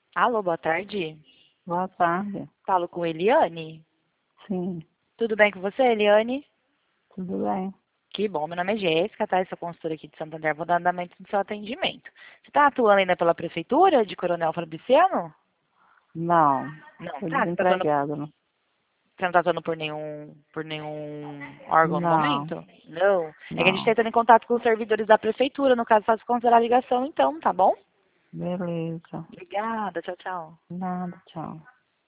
Alô, boa tarde. Boa tarde. Falo com Eliane. Sim, Tudo bem com você, Eliane? tudo bem? Que bom, meu nome é Jéssica, tá? Eu sou consultora aqui de Santander, vou dar andamento no seu atendimento. Você está atuando ainda pela prefeitura de Coronel Fabriciano? Não, Não, estou tá? Você desempregada. Não. não tá atuando por nenhum órgão no Não, momento? Não. É que a gente está não. entrando em contato com os servidores da prefeitura, no caso, faço considerar a ligação então, tá bom? Beleza. Obrigada, tchau, tchau. Nada, tchau.